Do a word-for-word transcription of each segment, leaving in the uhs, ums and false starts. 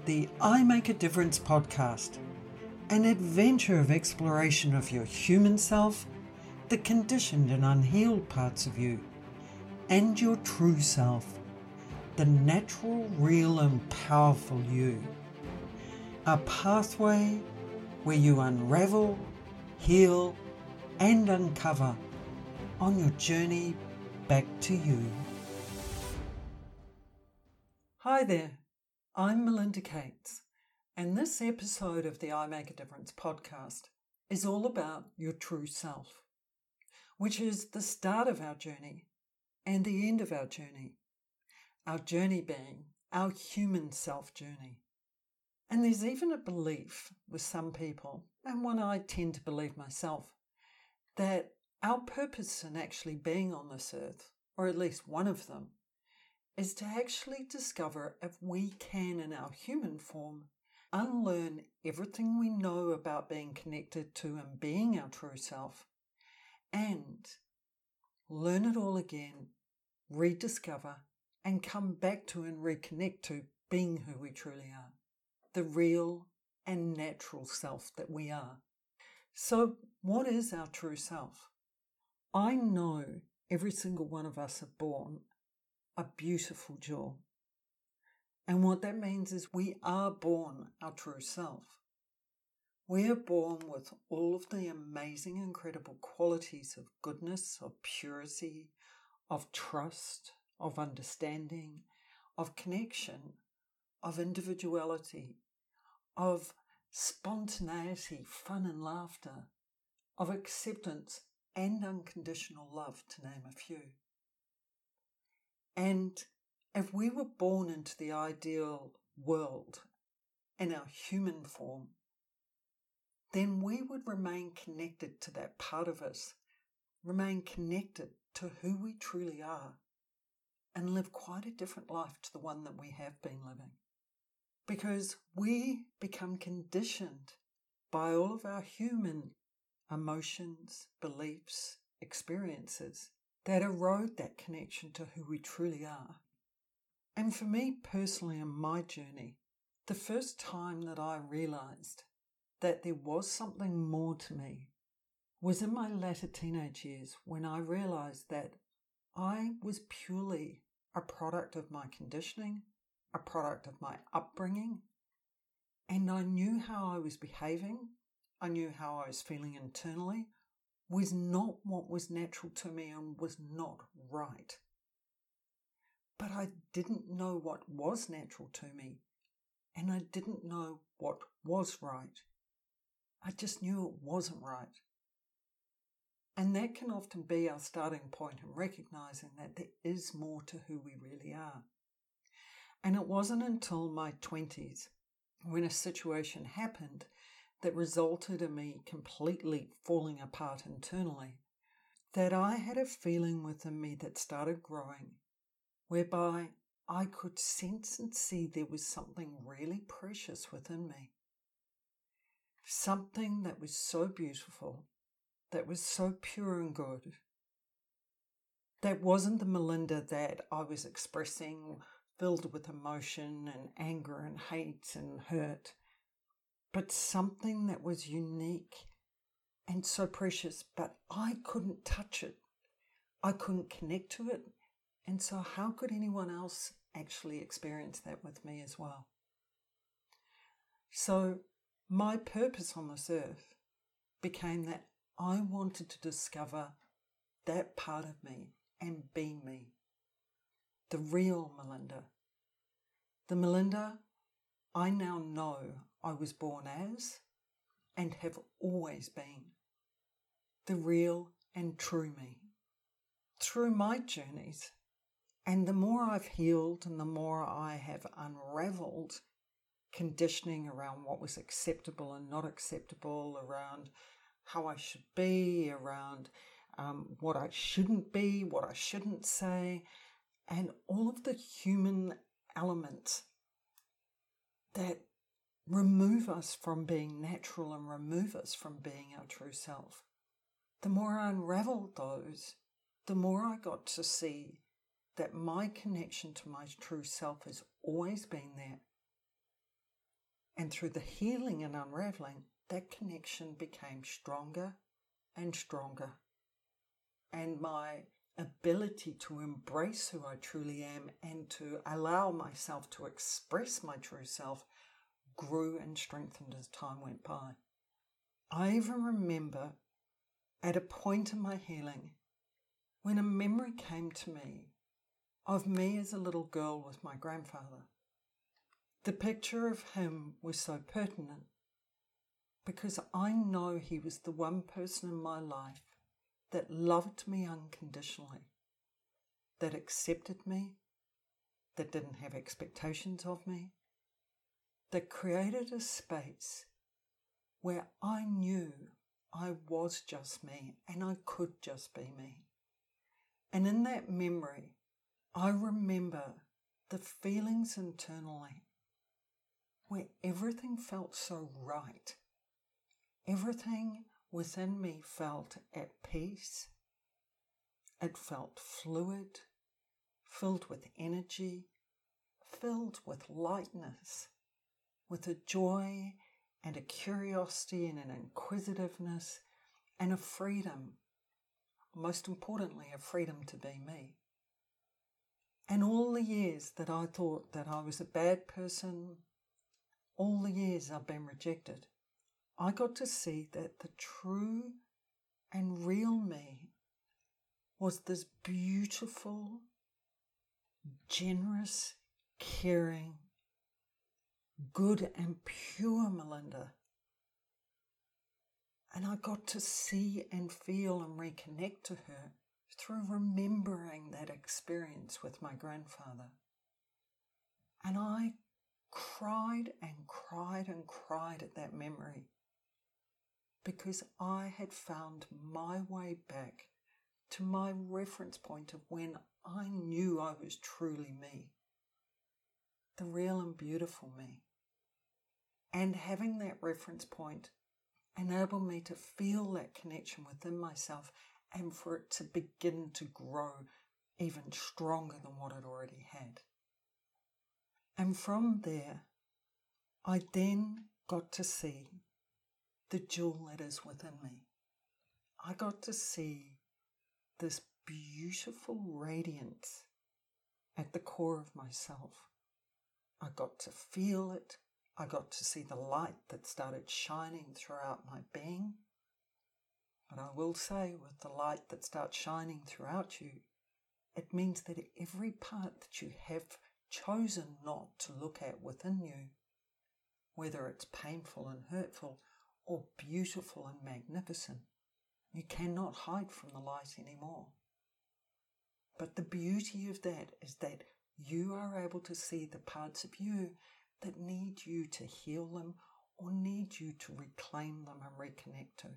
the I Make a Difference podcast, an adventure of exploration of your human self, the conditioned and unhealed parts of you, and your true self, the natural, real and powerful you. A pathway where you unravel, heal and uncover on your journey back to you. Hi there, I'm Melinda Cates, and this episode of the I Make a Difference podcast is all about your true self, which is the start of our journey and the end of our journey, our journey being our human self journey. And there's even a belief with some people, and one I tend to believe myself, that our purpose in actually being on this earth, or at least one of them, is to actually discover if we can, in our human form, unlearn everything we know about being connected to and being our true self, and learn it all again, rediscover, and come back to and reconnect to being who we truly are, the real and natural self that we are. So, what is our true self? I know every single one of us are born a beautiful jewel. And what that means is we are born our true self. We are born with all of the amazing, incredible qualities of goodness, of purity, of trust, of understanding, of connection, of individuality, of spontaneity, fun and laughter, of acceptance and unconditional love, to name a few. And if we were born into the ideal world in our human form, then we would remain connected to that part of us, remain connected to who we truly are, and live quite a different life to the one that we have been living. Because we become conditioned by all of our human emotions, beliefs, experiences that erode that connection to who we truly are. And for me personally in my journey, the first time that I realised that there was something more to me was in my latter teenage years, when I realised that I was purely a product of my conditioning, a product of my upbringing, and I knew how I was behaving, I knew how I was feeling internally, was not what was natural to me and was not right. But I didn't know what was natural to me, and I didn't know what was right. I just knew it wasn't right. And that can often be our starting point in recognizing that there is more to who we really are. And it wasn't until my twenties, when a situation happened that resulted in me completely falling apart internally, that I had a feeling within me that started growing, whereby I could sense and see there was something really precious within me. Something that was so beautiful, that was so pure and good. That wasn't the Melinda that I was expressing, filled with emotion and anger and hate and hurt, but something that was unique and so precious, but I couldn't touch it. I couldn't connect to it. And so how could anyone else actually experience that with me as well? So my purpose on this earth became that I wanted to discover that part of me and be me. The real Melinda. The Melinda I now know I was born as and have always been. The real and true me. Through my journeys, and the more I've healed and the more I have unraveled conditioning around what was acceptable and not acceptable, around how I should be, around um, what I shouldn't be, what I shouldn't say, and all of the human elements that remove us from being natural and remove us from being our true self. The more I unraveled those, the more I got to see that my connection to my true self has always been there. And through the healing and unraveling, that connection became stronger and stronger. And my ability to embrace who I truly am and to allow myself to express my true self grew and strengthened as time went by. I even remember at a point in my healing when a memory came to me of me as a little girl with my grandfather. The picture of him was so pertinent because I know he was the one person in my life that loved me unconditionally, that accepted me, that didn't have expectations of me, that created a space where I knew I was just me and I could just be me. And in that memory, I remember the feelings internally where everything felt so right. Everything within me felt at peace. It felt fluid, filled with energy, filled with lightness, with a joy and a curiosity and an inquisitiveness and a freedom, most importantly, a freedom to be me. And all the years that I thought that I was a bad person, all the years I've been rejected, I got to see that the true and real me was this beautiful, generous, caring, good and pure Melinda. And I got to see and feel and reconnect to her through remembering that experience with my grandfather. And I cried and cried and cried at that memory because I had found my way back to my reference point of when I knew I was truly me, the real and beautiful me. And having that reference point enabled me to feel that connection within myself and for it to begin to grow even stronger than what it already had. And from there, I then got to see the jewel that is within me. I got to see this beautiful radiance at the core of myself. I got to feel it. I got to see the light that started shining throughout my being. But I will say, with the light that starts shining throughout you, it means that every part that you have chosen not to look at within you, whether it's painful and hurtful or beautiful and magnificent, you cannot hide from the light anymore. But the beauty of that is that you are able to see the parts of you that need you to heal them or need you to reclaim them and reconnect to.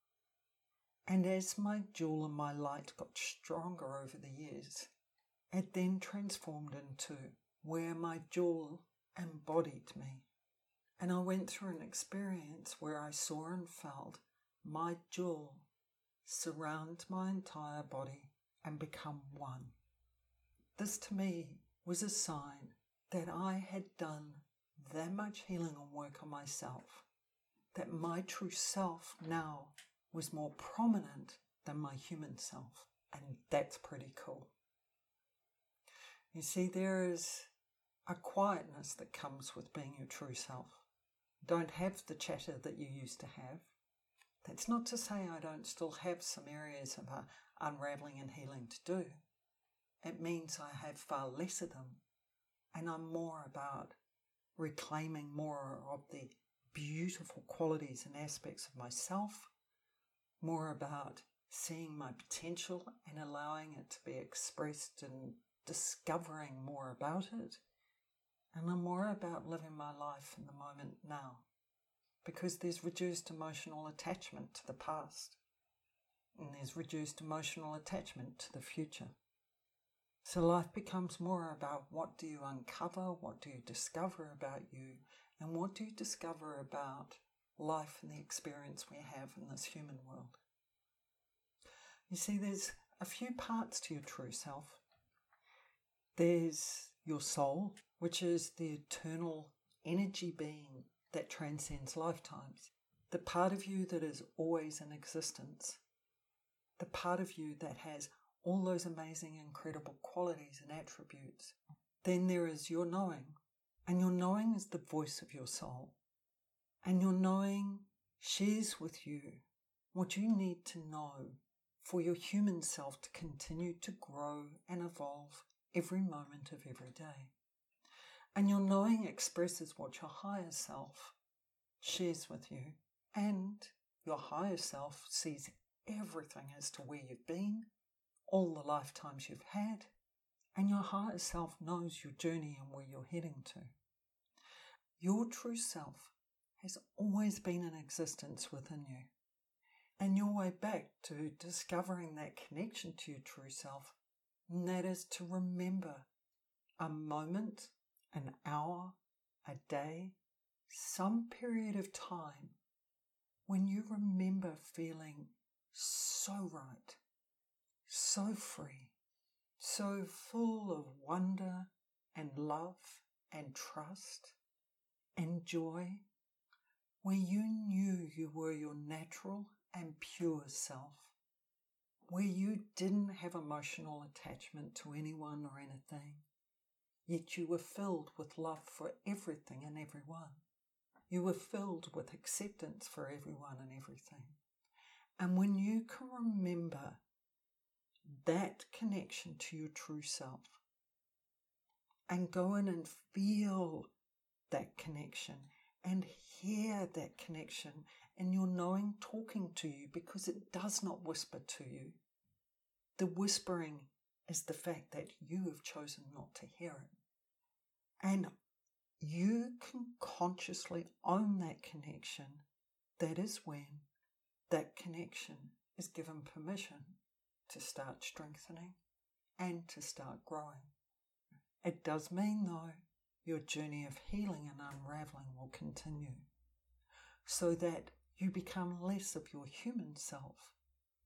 And as my jewel and my light got stronger over the years, it then transformed into where my jewel embodied me. And I went through an experience where I saw and felt my jewel surround my entire body and become one. This to me was a sign that I had done that much healing and work on myself, that my true self now was more prominent than my human self. And that's pretty cool. You see, there is a quietness that comes with being your true self. Don't have the chatter that you used to have. That's not to say I don't still have some areas of uh, unraveling and healing to do. It means I have far less of them, and I'm more about reclaiming more of the beautiful qualities and aspects of myself, more about seeing my potential and allowing it to be expressed and discovering more about it. And I'm more about living my life in the moment now, because there's reduced emotional attachment to the past, and there's reduced emotional attachment to the future. So life becomes more about what do you uncover, what do you discover about you, and what do you discover about life and the experience we have in this human world. You see, there's a few parts to your true self. There's your soul, which is the eternal energy being that transcends lifetimes, the part of you that is always in existence, the part of you that has all those amazing, incredible qualities and attributes. Then there is your knowing, and your knowing is the voice of your soul, and your knowing shares with you what you need to know for your human self to continue to grow and evolve every moment of every day. And your knowing expresses what your higher self shares with you, and your higher self sees everything as to where you've been, all the lifetimes you've had, and your higher self knows your journey and where you're heading to. Your true self has always been in existence within you, and your way back to discovering that connection to your true self, and that is to remember a moment, an hour, a day, some period of time when you remember feeling so right, so free, so full of wonder and love and trust and joy, where you knew you were your natural and pure self, where you didn't have emotional attachment to anyone or anything, yet you were filled with love for everything and everyone. You were filled with acceptance for everyone and everything. And when you can remember that connection to your true self and go in and feel that connection and hear that connection and your knowing talking to you, because it does not whisper to you. The whispering is the fact that you have chosen not to hear it. And you can consciously own that connection. That is when that connection is given permission to start strengthening and to start growing. It does mean, though, your journey of healing and unraveling will continue, so that you become less of your human self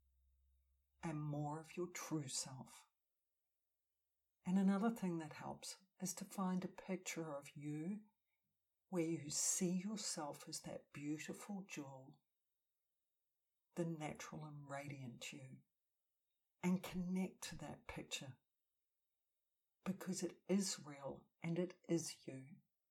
and more of your true self. And another thing that helps is to find a picture of you where you see yourself as that beautiful jewel, the natural and radiant you, and connect to that picture, because it is real and it is you.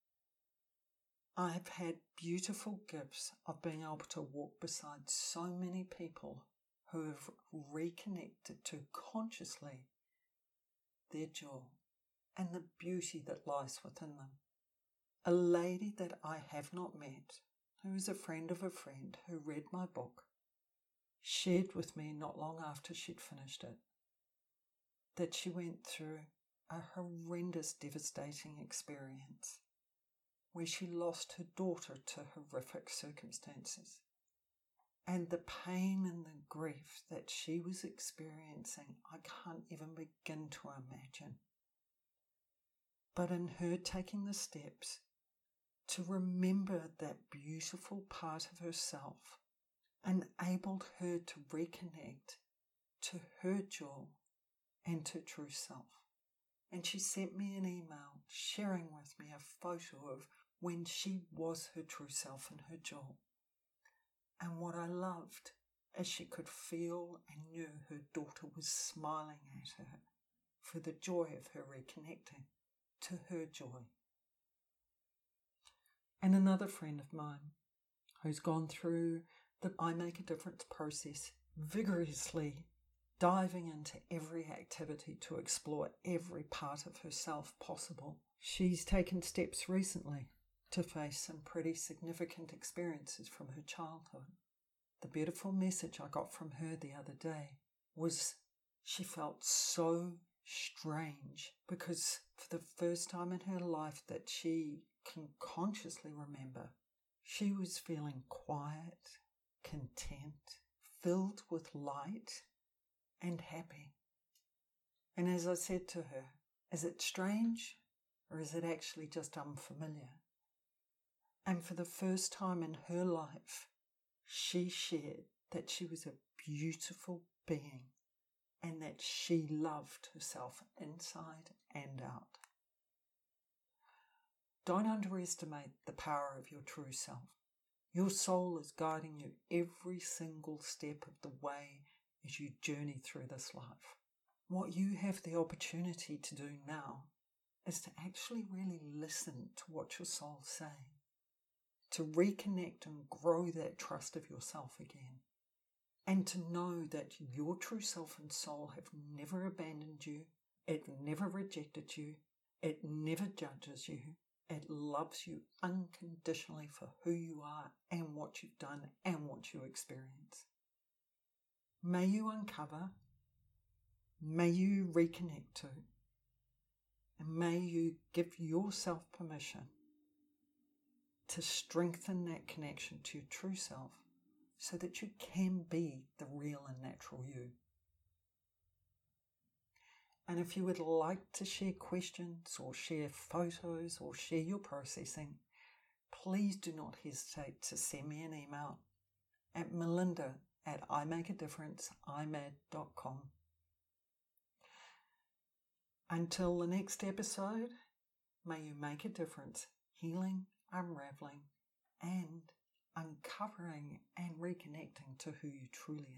I've had beautiful gifts of being able to walk beside so many people who have reconnected to consciously their jewel and the beauty that lies within them. A lady that I have not met, who is a friend of a friend who read my book, shared with me not long after she'd finished it that she went through a horrendous, devastating experience where she lost her daughter to horrific circumstances. And the pain and the grief that she was experiencing, I can't even begin to imagine. But in her taking the steps to remember that beautiful part of herself enabled her to reconnect to her jewel and to true self. And she sent me an email sharing with me a photo of when she was her true self and her jewel. And what I loved is she could feel and knew her daughter was smiling at her for the joy of her reconnecting to her joy. And another friend of mine who's gone through the I Make a Difference process, vigorously diving into every activity to explore every part of herself possible. She's taken steps recently to face some pretty significant experiences from her childhood. The beautiful message I got from her the other day was she felt so strange because for the first time in her life that she can consciously remember, she was feeling quiet, content, filled with light and happy. And as I said to her, is it strange or is it actually just unfamiliar? And for the first time in her life, she shared that she was a beautiful being and that she loved herself inside and out. Don't underestimate the power of your true self. Your soul is guiding you every single step of the way as you journey through this life. What you have the opportunity to do now is to actually really listen to what your soul's saying, to reconnect and grow that trust of yourself again, and to know that your true self and soul have never abandoned you, it never rejected you, it never judges you, it loves you unconditionally for who you are and what you've done and what you experience. May you uncover, may you reconnect to, and may you give yourself permission to strengthen that connection to your true self so that you can be the real and natural you. And if you would like to share questions or share photos or share your processing, please do not hesitate to send me an email at melinda at i make a difference i m a d dot com. Until the next episode, may you make a difference, healing, unraveling, and uncovering and reconnecting to who you truly are.